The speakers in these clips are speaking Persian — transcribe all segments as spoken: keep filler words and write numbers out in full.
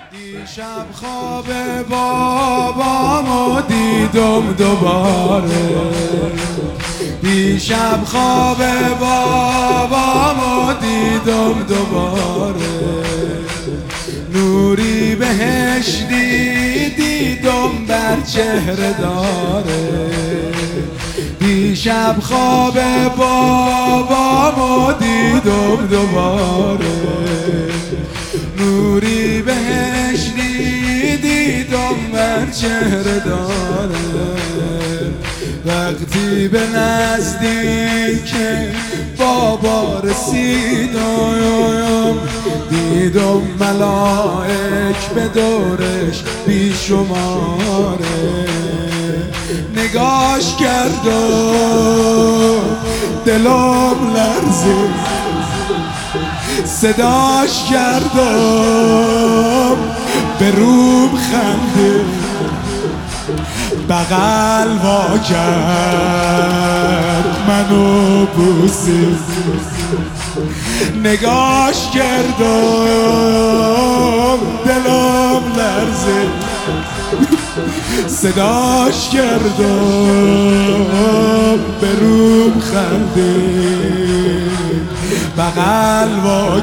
دیشب خواب بابامو دیدم دوباره، دیشب خواب بابامو دیدم دوباره، نوری بهشتی دیدم بر چهره داره. دیشب خواب بابامو دیدم دوباره، نوری بهشتی دیدم بر چهره داره. وقتی به نزدیک بابا رسیدم، دیدم ملائک به دورش بیشماره. نگاش کردم دلم لرزید، صداش کردم به روم خنده، بغل وا کرد منو بوسید. نگاش کردم دلم لرزید، صداش کردم به روم خندید، بغل وا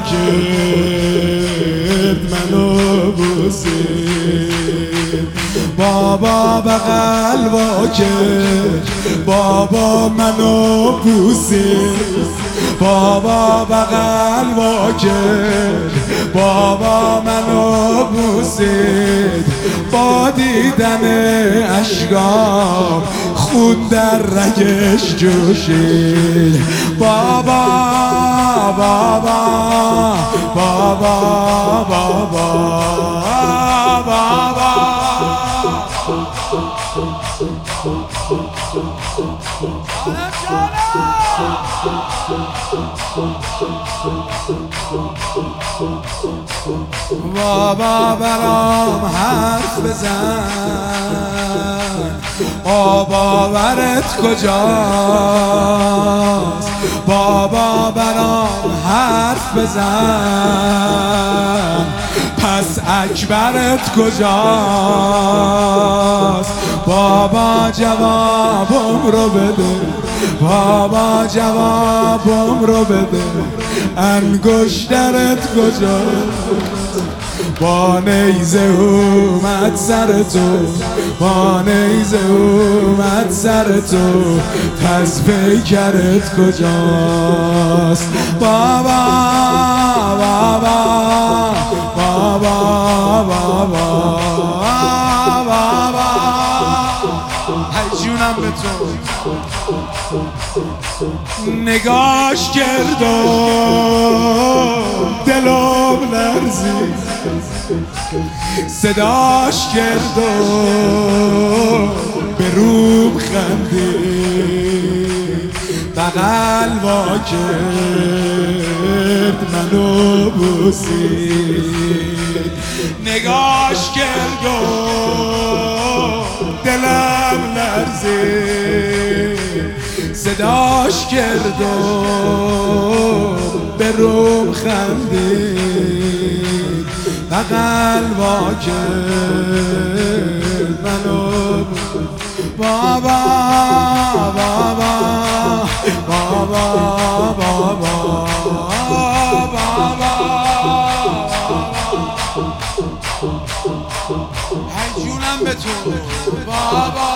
کرد منو بوسید. بابا بغل وا کرد، بابا منو بوسید. بابا بغل وا کرد، بابا منو بوسید. با دیدن اشکام خون در رگش جوشید. بابا بابا بابا بابا بابا بابا برام حرف بزن، بابا ورت کجاست؟ بابا برام حرف بزن، پس اکبرت کجاست؟ بابا جوابم رو بده، بابا جوابم رو بده، انگشترت کجاست؟ با نیزه اومد سر تو، با نیزه اومد سر تو، پس پیکرت کجاست؟ بابا بابا بابا بابا بابا هی جونم به تو. نگاش کردم دلم لرزید، صداش کردم به روم خندید، بغل وا کرد منو بوسید. نگاش کردم دلم لرزید، صداش کردم به روم خندید، بغل وا کرد منو. بابا بابا بابا بابا بابا هی جونم به تو. بابا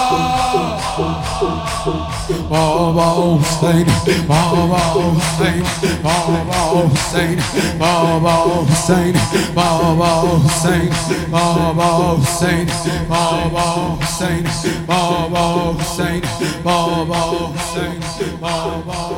بابا حسین، بابا حسین، بابا حسین، بابا حسین، بابا حسین، بابا حسین، بابا حسین، بابا حسین، بابا حسین، بابا